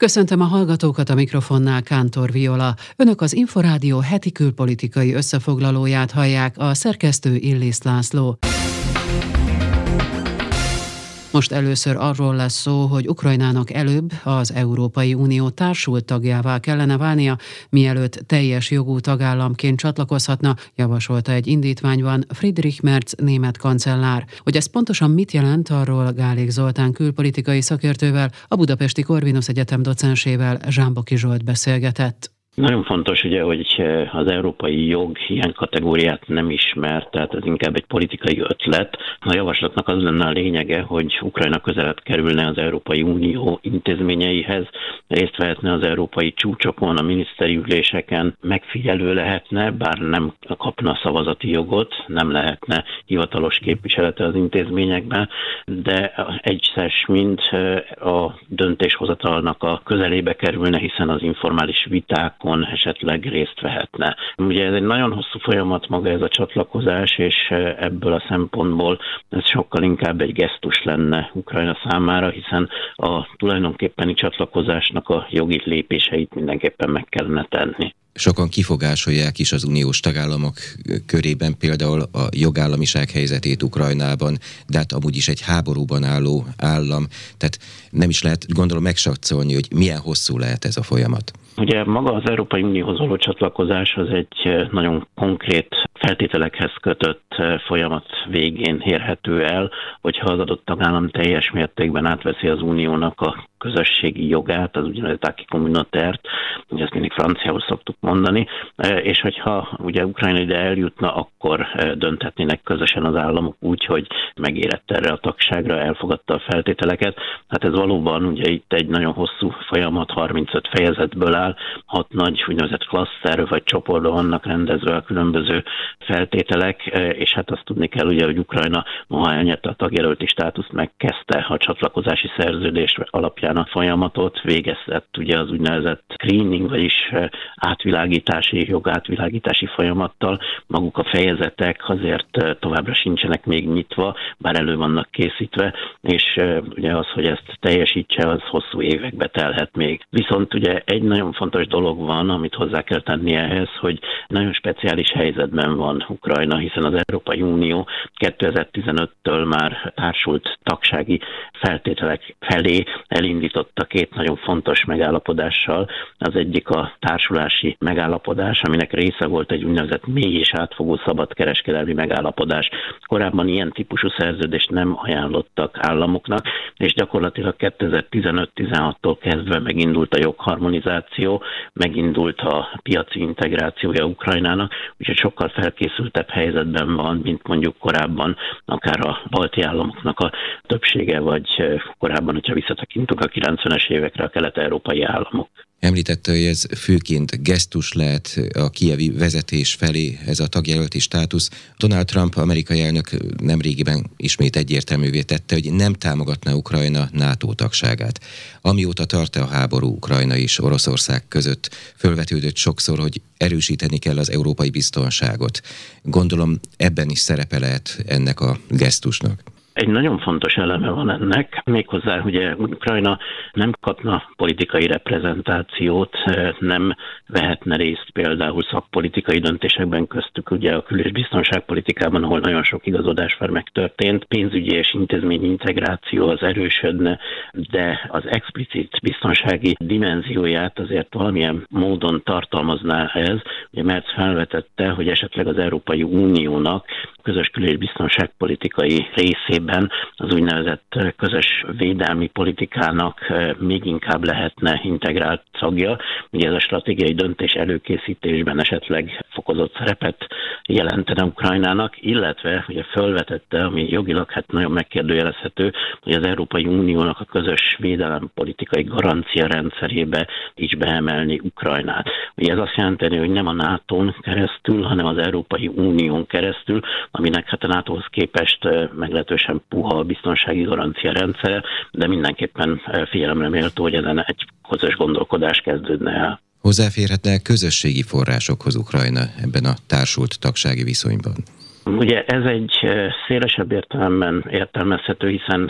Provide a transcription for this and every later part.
Köszöntöm a hallgatókat, a mikrofonnál Kántor Viola. Önök az Inforádió heti külpolitikai összefoglalóját hallják, a szerkesztő Illis László. Most először arról lesz szó, hogy Ukrajnának előbb az Európai Unió társult tagjává kellene válnia, mielőtt teljes jogú tagállamként csatlakozhatna, javasolta egy indítványban Friedrich Merz német kancellár. Hogy ez pontosan mit jelent, arról Gálék Zoltán külpolitikai szakértővel, a Budapesti Corvinus Egyetem docensével, Zsámboki Zsolt beszélgetett. Nagyon fontos ugye, hogy az európai jog ilyen kategóriát nem ismer, tehát ez inkább egy politikai ötlet. A javaslatnak az lenne a lényege, hogy Ukrajna közelebb kerülne az Európai Unió intézményeihez, részt vehetne az európai csúcsokon, a miniszteri üléseken, megfigyelő lehetne, bár nem kapna szavazati jogot, nem lehetne hivatalos képviselete az intézményekben, de egyszer mind a döntéshozatalnak a közelébe kerülne, hiszen az informális viták esetleg részt vehetne. Ugye ez egy nagyon hosszú folyamat maga ez a csatlakozás, és ebből a szempontból ez sokkal inkább egy gesztus lenne Ukrajna számára, hiszen a tulajdonképpeni csatlakozásnak a jogi lépéseit mindenképpen meg kellene tenni. Sokan kifogásolják is az uniós tagállamok körében például a jogállamiság helyzetét Ukrajnában, de hát amúgy is egy háborúban álló állam, tehát nem is lehet, gondolom, megsatszolni, hogy milyen hosszú lehet ez a folyamat. Ugye maga az Európai Unióhoz való csatlakozás az egy nagyon konkrét feltételekhez kötött folyamat végén érhető el, hogyha az adott tagállam teljes mértékben átveszi az uniónak a közösségi jogát, az úgynevezett acquis communautaire-t, ugye ezt mindig franciául szoktuk mondani, és hogyha ugye Ukrajna ide eljutna, akkor dönthetnének közösen az államok úgy, hogy megérett erre a tagságra, elfogadta a feltételeket. Hát ez valóban ugye itt egy nagyon hosszú folyamat, 35 fejezetből áll, 6 nagy úgynevezett klasszer vagy csoportban vannak rendezve a különböző feltételek, és hát azt tudni kell ugye, hogy Ukrajna noha elnyerte a tagjelölti státuszt, megkezdte a csatlakozási szerződés alapján a folyamatot, végezett ugye az úgynevezett screening, vagyis jogátvilágítási folyamattal. Maguk a fejezetek azért továbbra sincsenek még nyitva, bár elő vannak készítve, és ugye az, hogy ezt teljesítse, az hosszú évekbe telhet még. Viszont ugye egy nagyon fontos dolog van, amit hozzá kell tenni ehhez, hogy nagyon speciális helyzetben van Ukrajna, hiszen az Európai Unió 2015-től már társult tagsági feltételek felé elindította 2 nagyon fontos megállapodással. Az egyik a társulási megállapodás, aminek része volt egy úgynevezett mély és átfogó szabadkereskedelmi megállapodás. Korábban ilyen típusú szerződést nem ajánlottak államoknak, és gyakorlatilag 2015-16-tól kezdve megindult a jogharmonizáció, megindult a piaci integrációja Ukrajnának, úgyhogy sokkal felkészültebb helyzetben van, mint mondjuk korábban akár a balti államoknak a többsége, vagy korábban, hogyha visszatekintünk a 90-es évekre, a kelet-európai államok. Említette, hogy ez főként gesztus lehet a kijevi vezetés felé, ez a tagjelölti státusz. Donald Trump, amerikai elnök nemrégiben ismét egyértelművé tette, hogy nem támogatná Ukrajna NATO tagságát. Amióta tart a háború Ukrajna és Oroszország között, fölvetődött sokszor, hogy erősíteni kell az európai biztonságot. Gondolom ebben is szerepe lehet ennek a gesztusnak. Egy nagyon fontos eleme van ennek, méghozzá ugye Ukrajna nem kapna politikai reprezentációt, nem vehetne részt például szakpolitikai döntésekben, köztük ugye a kül- és biztonságpolitikában, ahol nagyon sok igazodás már megtörtént, pénzügyi és intézményi integráció az erősödne, de az explicit biztonsági dimenzióját azért valamilyen módon tartalmazná ez, ugye Merz felvetette, hogy esetleg az Európai Uniónak közös kül- és biztonságpolitikai részében az úgynevezett közös védelmi politikának még inkább lehetne integrált tagja. Ugye ez a stratégiai döntés előkészítésben esetleg fokozott szerepet jelentene Ukrajnának, illetve ugye felvetette, ami jogilag hát nagyon megkérdőjelezhető, hogy az Európai Uniónak a közös védelempolitikai garancia rendszerébe is beemelni Ukrajnát. Ugye ez azt jelenti, hogy nem a NATO-n keresztül, hanem az Európai Unión keresztül, aminek hát a NATO-hoz képest meglehetősen puha a biztonsági garancia rendszere, de mindenképpen figyelemre méltó, hogy ezen egy közös gondolkodás kezdődne el. Hozzáférhetne közösségi forrásokhoz Ukrajna ebben a társult tagsági viszonyban? Ugye ez egy szélesebb értelemben értelmezhető, hiszen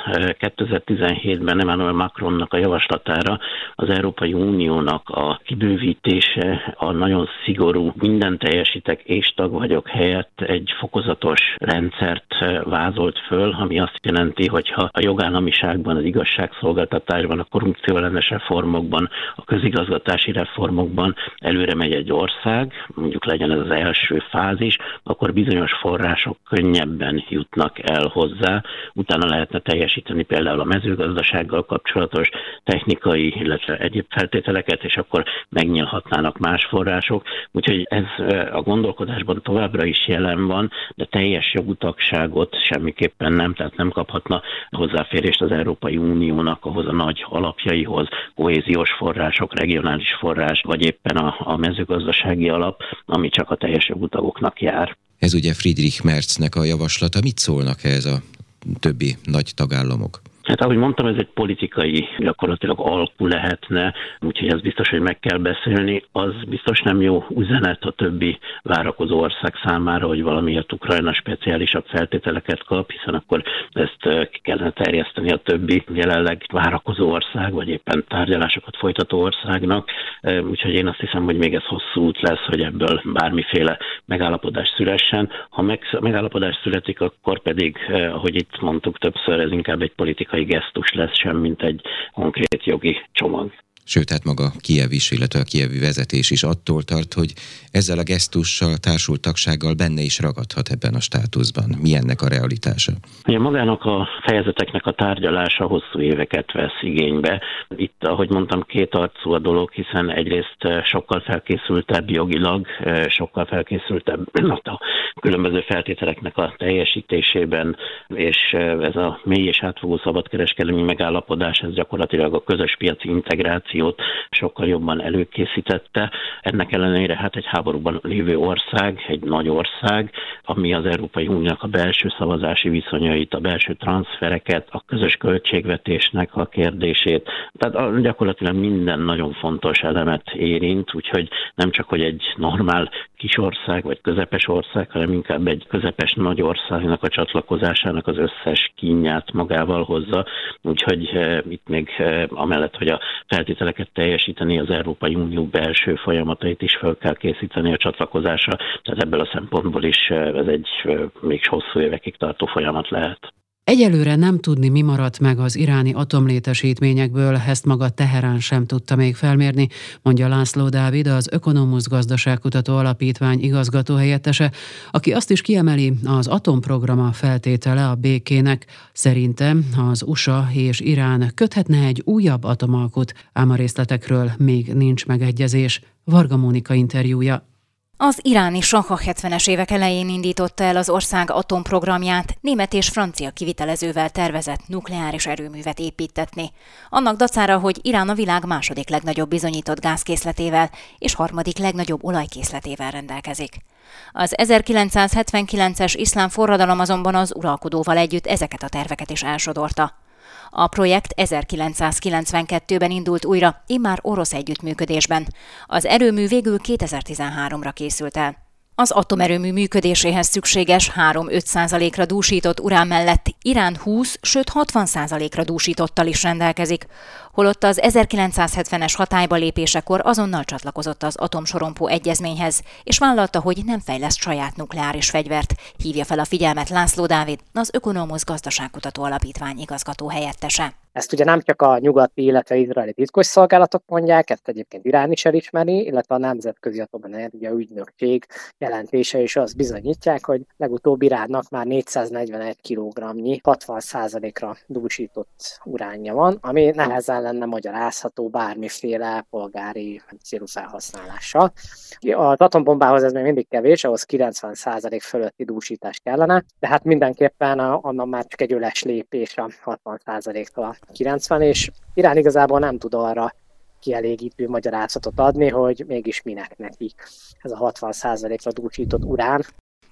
2017-ben Emmanuel Macronnak a javaslatára az Európai Uniónak a kibővítése, a nagyon szigorú minden teljesítek és tag vagyok helyett egy fokozatos rendszert vázolt föl, ami azt jelenti, hogyha a jogállamiságban, az igazságszolgáltatásban, a korrupcióellenes reformokban, a közigazgatási reformokban előre megy egy ország, mondjuk legyen ez az első fázis, akkor bizonyos források könnyebben jutnak el hozzá, utána lehetne teljesíteni például a mezőgazdasággal kapcsolatos technikai, illetve egyéb feltételeket, és akkor megnyílhatnának más források. Úgyhogy ez a gondolkodásban továbbra is jelen van, de teljes jogú tagságot semmiképpen nem, tehát nem kaphatna hozzáférést az Európai Uniónak ahhoz a nagy alapjaihoz, kohéziós források, regionális forrás, vagy éppen a mezőgazdasági alap, ami csak a teljes jogú tagoknak jár. Ez ugye Friedrich Merznek a javaslata. Mit szólnak ehhez a többi nagy tagállamok? Hát ahogy mondtam, ez egy politikai gyakorlatilag alkú lehetne, úgyhogy ez biztos, hogy meg kell beszélni. Az biztos nem jó üzenet a többi várakozó ország számára, hogy valamiért Ukrajna speciálisabb feltételeket kap, hiszen akkor ezt ki kellene terjeszteni a többi jelenleg várakozó ország, vagy éppen tárgyalásokat folytató országnak. Úgyhogy én azt hiszem, hogy még ez hosszú út lesz, hogy ebből bármiféle megállapodás szülessen. Ha megállapodás születik, akkor pedig, ahogy itt mondtuk többször, ez inkább egy politikai gesztus lesz sem, mint egy konkrét jogi csomag. Sőt, hát maga Kijev is, illetve a kijevi vezetés is attól tart, hogy ezzel a gesztussal, társult tagsággal benne is ragadhat ebben a státuszban. Mi ennek a realitása? Ugye magának a fejezeteknek a tárgyalása hosszú éveket vesz igénybe. Itt, ahogy mondtam, kétarcú a dolog, hiszen egyrészt sokkal felkészültebb jogilag, sokkal felkészültebb a különböző feltételeknek a teljesítésében, és ez a mély és átfogó szabadkereskedelmi megállapodás, ez gyakorlatilag a közös piaci integráció sokkal jobban előkészítette. Ennek ellenére hát egy háborúban lévő ország, egy nagy ország, ami az Európai Uniónak a belső szavazási viszonyait, a belső transzfereket, a közös költségvetésnek a kérdését, tehát gyakorlatilag minden nagyon fontos elemet érint, úgyhogy nem csak, hogy egy normál kis ország vagy közepes ország, hanem inkább egy közepes nagy országnak a csatlakozásának az összes kínját magával hozza, úgyhogy itt még amellett, hogy a feltételeket teljesíteni, az Európai Unió belső folyamatait is fel kell készíteni a csatlakozásra, tehát ebből a szempontból is ez egy még hosszú évekig tartó folyamat lehet. Egyelőre nem tudni, mi maradt meg az iráni atomlétesítményekből, ezt maga Teherán sem tudta még felmérni, mondja László Dávid, az Ökonomusz Gazdaságkutató Alapítvány igazgatóhelyettese, aki azt is kiemeli, az atomprograma feltétele a békének. Szerinte az USA és Irán köthetne egy újabb atomalkut, ám a részletekről még nincs megegyezés. Varga Mónika interjúja. Az iráni sah a 70-es évek elején indította el az ország atomprogramját, német és francia kivitelezővel tervezett nukleáris erőművet építtetni. Annak dacára, hogy Irán a világ második legnagyobb bizonyított gázkészletével és harmadik legnagyobb olajkészletével rendelkezik. Az 1979-es iszlám forradalom azonban az uralkodóval együtt ezeket a terveket is elsodorta. A projekt 1992-ben indult újra, immár orosz együttműködésben. Az erőmű végül 2013-ra készült el. Az atomerőmű működéséhez szükséges 3-5%-ra dúsított urán mellett Irán 20, sőt 60%-ra dúsítottal is rendelkezik, holott az 1970-es hatályba lépésekor azonnal csatlakozott az atomsorompó egyezményhez, és vállalta, hogy nem fejleszt saját nukleáris fegyvert, hívja fel a figyelmet László Dávid, az Ökonomusz Gazdaságkutató Alapítvány igazgató helyettese. Ezt ugye nem csak a nyugati, illetve izraeli titkosszolgálatok mondják, ezt egyébként Irán is elismeri, illetve a Nemzetközi Atomenergia Ügynökség jelentése is azt bizonyítják, hogy legutóbb Iránnak már 441 kg-nyi 60%-ra dúsított uránja van, ami nehezen lenne magyarázható bármiféle polgári célú felhasználással. Az atombombához ez még mindig kevés, ahhoz 90% fölötti dúsítás kellene, de hát mindenképpen annak már csak egy öles lépés a 60%-tól 90, és Irán igazából nem tud arra kielégítő magyarázatot adni, hogy mégis minek neki ez a 60%-ra dúsított urán.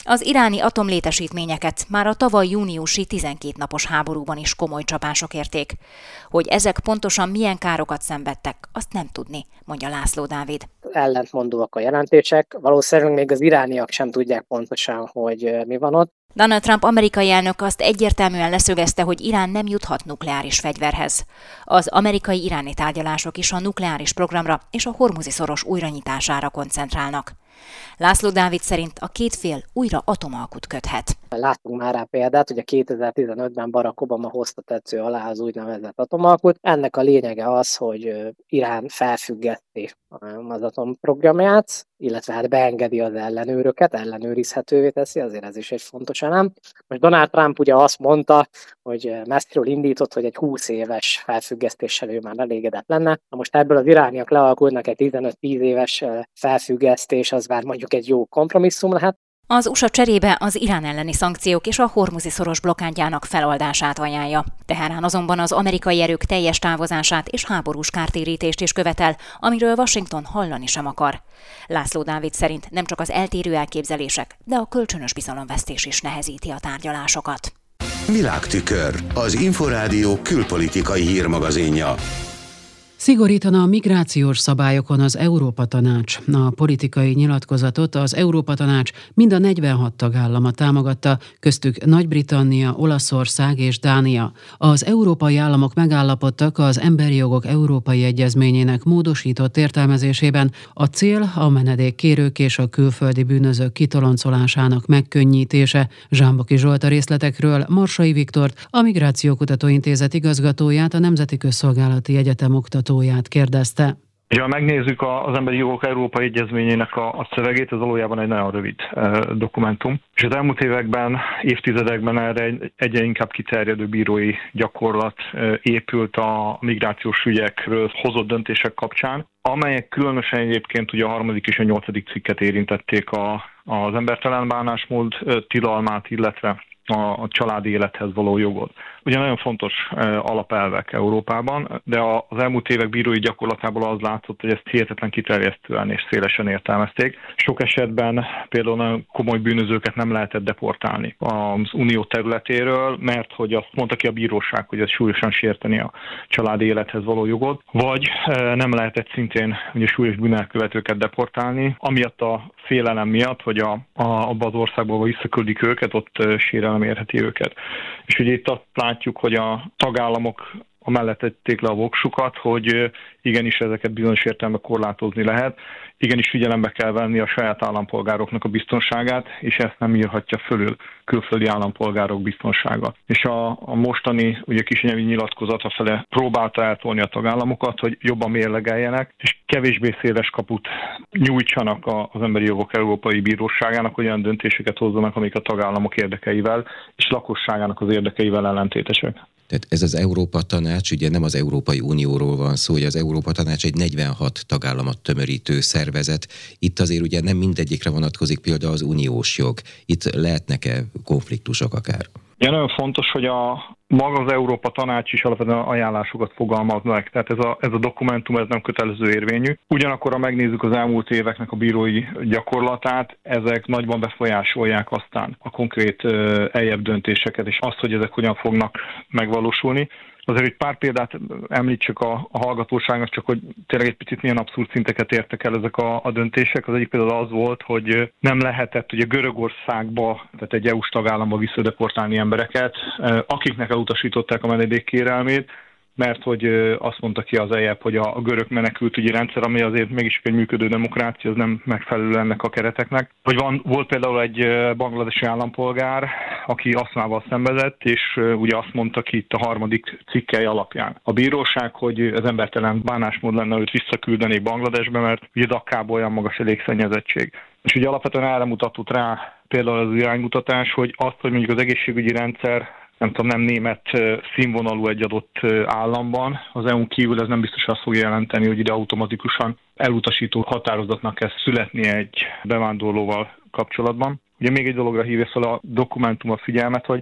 Az iráni atomlétesítményeket már a tavaly júniusi 12 napos háborúban is komoly csapások érték. Hogy ezek pontosan milyen károkat szenvedtek, azt nem tudni, mondja László Dávid. Ellentmondóak a jelentések, valószínűleg még az irániak sem tudják pontosan, hogy mi van ott. Donald Trump amerikai elnök azt egyértelműen leszögezte, hogy Irán nem juthat nukleáris fegyverhez. Az amerikai-iráni tárgyalások is a nukleáris programra és a Hormuzi-szoros újranyitására koncentrálnak. László Dávid szerint a két fél újra atomalkut köthet. Láttunk már rá példát, hogy a 2015-ben Barack Obama hozta tetsző alá az úgynevezett atomalkut. Ennek a lényege az, hogy Irán felfüggeszti az atomprogramját, illetve hát beengedi az ellenőröket, ellenőrizhetővé teszi, azért ez is egy fontos elem. Most Donald Trump ugye azt mondta, hogy messziről indított, hogy egy 20 éves felfüggesztéssel ő már elégedett lenne. Na most ebből az irániak lealkulnak egy 15-10 éves felfüggesztés, az már mondjuk egy jó kompromisszum lehet. Az USA cserébe az Irán elleni szankciók és a Hormuzi-szoros blokkádjának feloldását ajánlja. Teherán azonban az amerikai erők teljes távozását és háborús kártérítést is követel, amiről Washington hallani sem akar. László Dávid szerint nem csak az eltérő elképzelések, de a kölcsönös bizalomvesztés is nehezíti a tárgyalásokat. Világtükör, az Inforádió külpolitikai hírmagazinja. Szigorítana a migrációs szabályokon az Európa Tanács. A politikai nyilatkozatot az Európa Tanács mind a 46 tagállama támogatta, köztük Nagy-Britannia, Olaszország és Dánia. Az európai államok megállapodtak az Emberi Jogok Európai Egyezményének módosított értelmezésében. A cél a menedékkérők és a külföldi bűnözők kitoloncolásának megkönnyítése. Zsámboki Zsolt a részletekről, Marsai Viktort, a Migrációkutató Intézet igazgatóját, a Nemzeti Közszolgálati Egyetem oktatóját kérdezte. Ha megnézzük az Emberi Jogok Európai Egyezményének a szövegét, ez valójában egy nagyon rövid dokumentum. És az elmúlt években, évtizedekben erre egyre inkább kiterjedő bírói gyakorlat épült a migrációs ügyekről hozott döntések kapcsán, amelyek különösen egyébként ugye a 3. és a 8. cikket érintették az embertelen bánásmód tilalmát, illetve a családi élethez való jogot. Ugye nagyon fontos alapelvek Európában, de az elmúlt évek bírói gyakorlatából az látszott, hogy ezt hihetetlen kiterjesztően és szélesen értelmezték. Sok esetben például nagyon komoly bűnözőket nem lehetett deportálni az unió területéről, mert hogy azt mondta ki a bíróság, hogy ez súlyosan sérteni a családi élethez való jogot, vagy nem lehetett szintén ugye súlyos bűnelkövetőket deportálni, amiatt a félelem miatt, hogy abba az országba visszaküldik őket, ott sérelem érheti őket. És ugye itt azt látjuk, hogy a tagállamok amellett tették le a voksukat, hogy igenis ezeket bizonyos értelemben korlátozni lehet, igenis figyelembe kell venni a saját állampolgároknak a biztonságát, és ezt nem írhatja fölül külföldi állampolgárok biztonsága. És a mostani ugye Kishinyei nyilatkozata fele próbálta eltolni a tagállamokat, hogy jobban mérlegeljenek, és kevésbé széles kaput nyújtsanak az Emberi Jogok Európai Bíróságának, hogy olyan döntéseket hozzanak, amik a tagállamok érdekeivel és lakosságának az érdekeivel ellentétesek. Tehát ez az Európa Tanács, ugye nem az Európai Unióról van szó, hogy az Európa Tanács egy 46 tagállamot tömörítő szervezet. Itt azért ugye nem mindegyikre vonatkozik például az uniós jog. Itt lehetnek-e konfliktusok akár? Ja, nagyon fontos, hogy maga az Európa Tanács is alapvetően ajánlásokat fogalmaz meg. Tehát ez a dokumentum ez nem kötelező érvényű. Ugyanakkor, ha megnézzük az elmúlt éveknek a bírói gyakorlatát, ezek nagyban befolyásolják aztán a konkrét eljebb döntéseket, és azt, hogy ezek hogyan fognak megvalósulni. Azért egy pár példát említsek a hallgatóságnak, csak hogy tényleg egy picit milyen abszurd szinteket értek el ezek a döntések. Az egyik például az volt, hogy nem lehetett ugye Görögországba, tehát egy EU-s tagállamba visszadeportálni embereket, akiknek elutasították a menedékkérelmét, mert hogy azt mondta ki az EJEP, hogy a görög menekültügyi rendszer, ami azért mégis egy működő demokrácia, az nem megfelelő ennek a kereteknek. Vagy volt például egy bangladesi állampolgár, aki aszmával szenvedett, és ugye azt mondta ki itt a 3. cikkely alapján a bíróság, hogy az embertelen bánásmód lenne, őt visszaküldeni Bangladesbe, mert ugye Dakkában olyan magas a légszennyezettség. És ugye alapvetően erre mutatott rá például az iránymutatás, hogy azt, hogy mondjuk az egészségügyi rendszer nem német színvonalú egy adott államban, az EU-n kívül ez nem biztos azt fogja jelenteni, hogy ide automatikusan elutasító határozatnak kell születni egy bevándorlóval kapcsolatban. Ugye még egy dologra hívja fel a dokumentum a figyelmet, hogy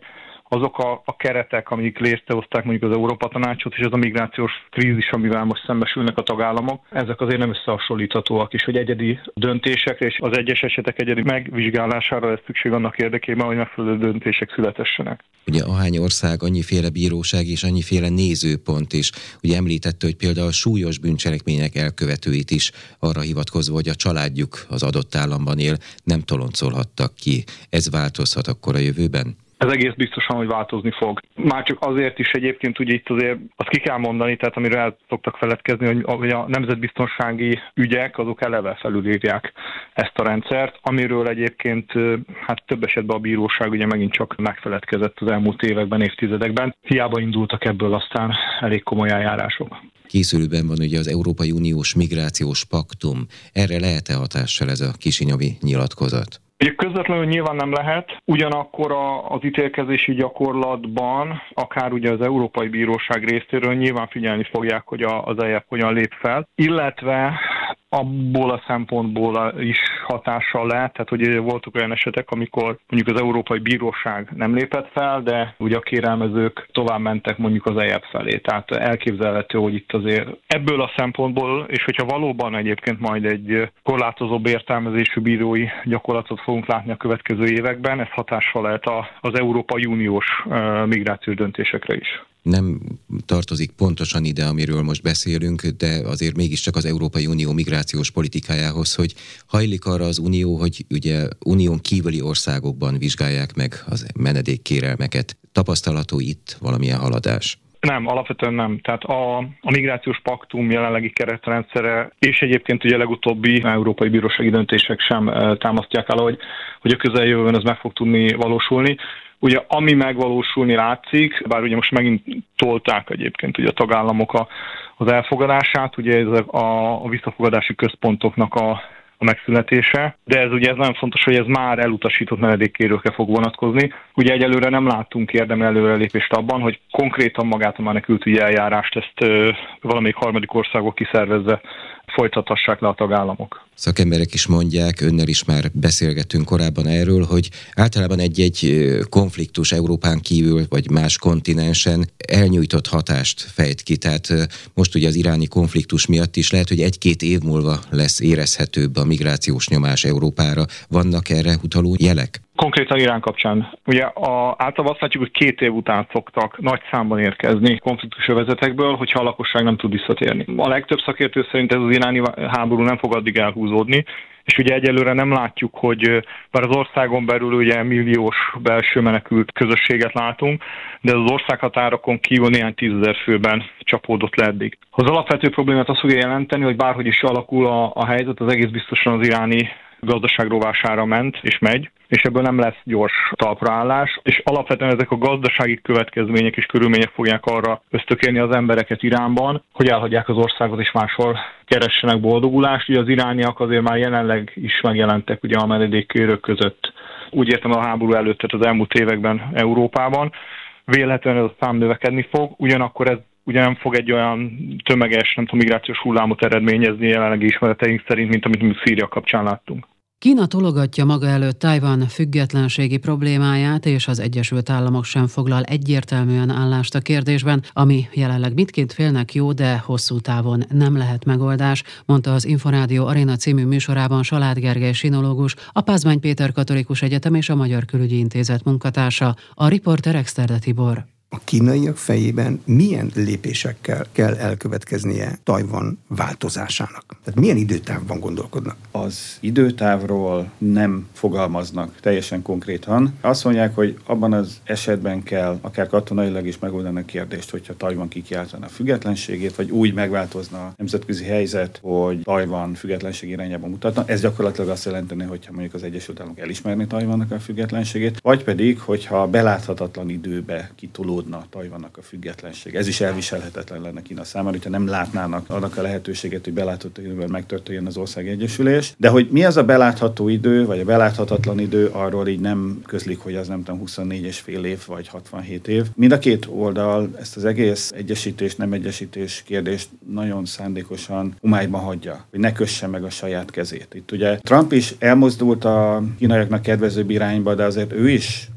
azok a keretek, amik létrehozták mondjuk az Európa Tanácsot, és az a migrációs krízis, amivel most szembesülnek a tagállamok, ezek azért nem összehasonlíthatóak, és hogy egyedi döntésekre és az egyes esetek egyedi megvizsgálására lesz szükség annak érdekében, hogy megfelelő döntések születessenek. Ugye ahány ország, annyiféle bíróság és annyiféle nézőpont is. Ugye említette, hogy például súlyos bűncselekmények elkövetőit is arra hivatkozva, hogy a családjuk az adott államban él, nem toloncolhattak ki. Ez változhat akkor a jövőben? Ez egész biztosan, hogy változni fog. Már csak azért is egyébként ugye itt azért azt ki kell mondani, tehát amiről el szoktak feledkezni, hogy a nemzetbiztonsági ügyek azok eleve felülírják ezt a rendszert, amiről egyébként hát több esetben a bíróság ugye megint csak megfeledkezett az elmúlt években, évtizedekben. Hiába indultak ebből aztán elég komoly eljárások. Készülőben van ugye az Európai Uniós Migrációs Paktum. Erre lehet-e hatással ez a kisinyovi nyilatkozat? Ugye közvetlenül nyilván nem lehet, ugyanakkor az ítélkezési gyakorlatban, akár ugye az Európai Bíróság részéről nyilván figyelni fogják, hogy az EJF hogyan lép fel, illetve abból a szempontból is hatással lehet, tehát hogy voltak olyan esetek, amikor mondjuk az Európai Bíróság nem lépett fel, de ugye a kérelmezők tovább mentek mondjuk az EJF felé. Tehát elképzelhető, hogy itt azért ebből a szempontból, és hogyha valóban egyébként majd egy korlátozóbb értelmezésű bírói gyakorlatot fogunk látni a következő években, ez hatással lehet az Európai Uniós migrációs döntésekre is. Nem tartozik pontosan ide, amiről most beszélünk, de azért mégiscsak az Európai Unió migrációs politikájához, hogy hajlik arra az Unió, hogy ugye unión kívüli országokban vizsgálják meg az menedékkérelmeket. Tapasztalható itt valamilyen haladás? Nem, alapvetően nem. Tehát a migrációs paktum jelenlegi keretrendszere, és egyébként ugye legutóbbi európai bírósági döntések sem támasztják el, hogy a közeljövőben ez meg fog tudni valósulni. Ugye ami megvalósulni látszik, bár ugye most megint tolták egyébként ugye a tagállamok az elfogadását, ugye ez a visszafogadási központoknak a megszületése, de ez nagyon fontos, hogy ez már elutasított menedékkérőkre fog vonatkozni. Ugye egyelőre nem láttunk érdemi előrelépést abban, hogy konkrétan magát a menekültügyi eljárást ezt valamelyik harmadik országok kiszervezze, folytathassák le a tagállamok. Szakemberek is mondják, önnel is már beszélgettünk korábban erről, hogy általában egy konfliktus Európán kívül vagy más kontinensen elnyújtott hatást fejt ki. Tehát most ugye az iráni konfliktus miatt is lehet, hogy 1-2 év múlva lesz érezhetőbb a migrációs nyomás Európára. Vannak erre utaló jelek? Konkrétan Irán kapcsán. Ugye általában azt látjuk, hogy 2 év után szoktak nagy számban érkezni konfliktusövezetekből, hogyha a lakosság nem tud visszatérni. A legtöbb szakértő szerint ez az iráni háború nem fog addig elhúzódni, és ugye egyelőre nem látjuk, hogy bár az országon belül ugye milliós belső menekült közösséget látunk, de az országhatárokon kívül néhány 10 000 főben csapódott le eddig. Az alapvető problémát azt fogja jelenteni, hogy bárhogy is alakul a helyzet, az egész biztosan az iráni gazdaság rovására ment és megy, és ebből nem lesz gyors talpraállás, és alapvetően ezek a gazdasági következmények és körülmények fogják arra ösztökélni az embereket Iránban, hogy elhagyják az országot és máshol keressenek boldogulást. Ugye az irániak azért már jelenleg is megjelentek ugye a menedékkérők között. Úgy értem a háború előtt, tehát az elmúlt években Európában. Vélhetően ez a szám növekedni fog, ugyanakkor ez ugye nem fog egy olyan tömeges, migrációs hullámot eredményezni jelenlegi ismereteink szerint, mint amit Szíria kapcsán láttunk. Kína tologatja maga előtt Tajvan függetlenségi problémáját, és az Egyesült Államok sem foglal egyértelműen állást a kérdésben, ami jelenleg mindkét félnek jó, de hosszú távon nem lehet megoldás, mondta az Inforádió Arena című műsorában Salád Gergely sinológus, a Pázmány Péter Katolikus Egyetem és a Magyar Külügyi Intézet munkatársa, a riporter Exterde Tibor. A kínaiak fejében milyen lépésekkel kell elkövetkeznie Tajvan változásának? Tehát milyen időtávban gondolkodnak? Az időtávról nem fogalmaznak teljesen konkrétan. Azt mondják, hogy abban az esetben kell akár katonailag is megoldani a kérdést, hogyha Tajvan kikiáltana a függetlenségét, vagy úgy megváltozna a nemzetközi helyzet, hogy Tajvan függetlenség irányába mutatna. Ez gyakorlatilag azt jelenteni, hogyha mondjuk az Egyesült Államok elismerni Tajvannak a függetlenségét, vagy pedig, hogyha beláthatatlan időbe kitolódna Tajvannak a függetlenség. Ez is elviselhetetlen lenne Kína számára, hogyha nem látnának annak a lehetőséget, hogy belátható időben megtörténjen az ország egyesülés. De hogy mi az a belátható idő, vagy a beláthatatlan idő, arról így nem közlik, hogy az 24,5 év, vagy 67 év. Mind a két oldal ezt az egész egyesítés, nem egyesítés kérdést nagyon szándékosan homályban hagyja, hogy ne kösse meg a saját kezét. Itt ugye Trump is elmozdult a kínaiaknak kedvezőbb irányba, de azért ő is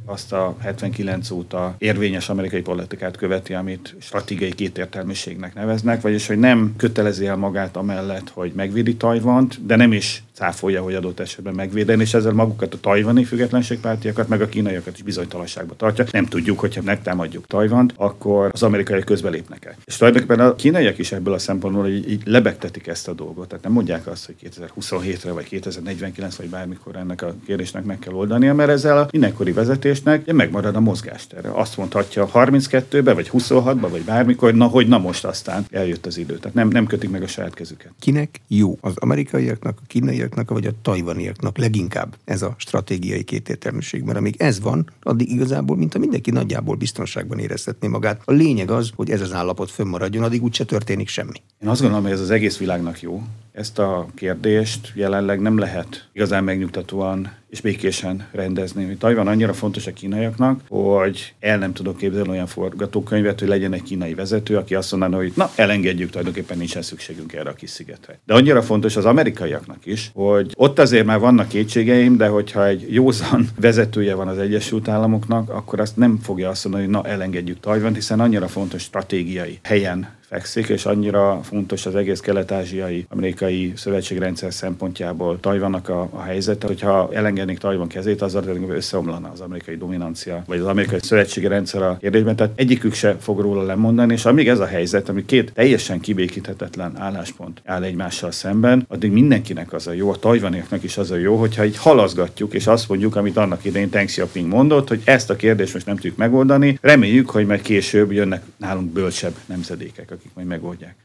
azt a 79 óta érvényes amerikai politikát követi, amit stratégiai kétértelműségnek neveznek, vagyis hogy nem kötelezi el magát amellett, hogy megvédi Tajvant, de nem is cáfolja, hogy adott esetben megvédeni, és ezzel magukat a tajvani függetlenségpártiakat, meg a kínaiakat is bizonytalanságba tartja. Nem tudjuk, hogyha megtámadjuk Tajvant, akkor az amerikaiak közbelépnek el. És tulajdonképpen a kínaiak is ebből a szempontból így lebegtetik ezt a dolgot. Tehát nem mondják azt, hogy 2027-re vagy 2049 vagy bármikor ennek a kérdésnek meg kell oldania, mert ezzel a mindenkori vezetésnek megmarad a mozgástere. Azt mondhatja 32-be, vagy 26-ba, vagy bármikor, na most aztán eljött az idő. Tehát nem kötik meg a saját kezüket. Kinek jó? Az amerikaiaknak, a kínaiaknak, vagy a tajvaniaknak leginkább ez a stratégiai kétértelműség? Mert amíg ez van, addig igazából, mint a mindenki nagyjából biztonságban érezhetné magát. A lényeg az, hogy ez az állapot fönnmaradjon, addig úgyse történik semmi. Én azt gondolom, hogy ez az egész világnak jó. Ezt a kérdést jelenleg nem lehet igazán megnyugtatóan és békésen rendezni. Tajvan annyira fontos a kínaiaknak, hogy el nem tudok képzelni olyan forgatókönyvet, hogy legyen egy kínai vezető, aki azt mondaná, hogy elengedjük, tulajdonképpen nincsen szükségünk erre a kis szigetre. De annyira fontos az amerikaiaknak is, hogy ott azért már vannak kétségeim, de hogyha egy józan vezetője van az Egyesült Államoknak, akkor azt nem fogja azt mondani, hogy elengedjük Tajvant, hiszen annyira fontos stratégiai helyen fekszik, és annyira fontos az egész kelet-ázsiai amerikai szövetségrendszer szempontjából Tajvannak a helyzete, hogyha elengednék Tajvan kezét, azzal összeomlana az amerikai dominancia, vagy az amerikai szövetségi rendszer a kérdésben, tehát egyikük se fog róla lemondani, és amíg ez a helyzet, ami két teljesen kibékíthetetlen álláspont áll egymással szemben, addig mindenkinek az a jó, a tajvaniaknak is az a jó, hogyha így halaszgatjuk, és azt mondjuk, amit annak idején Deng Xiaoping mondott, hogy ezt a kérdést most nem tudjuk megoldani, reméljük, hogy majd később jönnek nálunk bölcsebb nemzedékek, akik majd megoldják.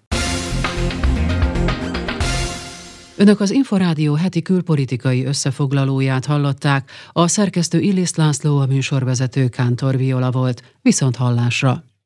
Önök az Inforádió heti külpolitikai összefoglalóját hallották, a szerkesztő Illis László, a műsorvezető Kántor Viola volt. Viszont hallásra!